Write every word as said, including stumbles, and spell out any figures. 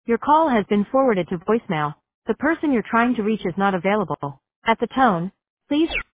Your call has been forwarded to voicemail. The person you're trying to reach is not available. At the tone, please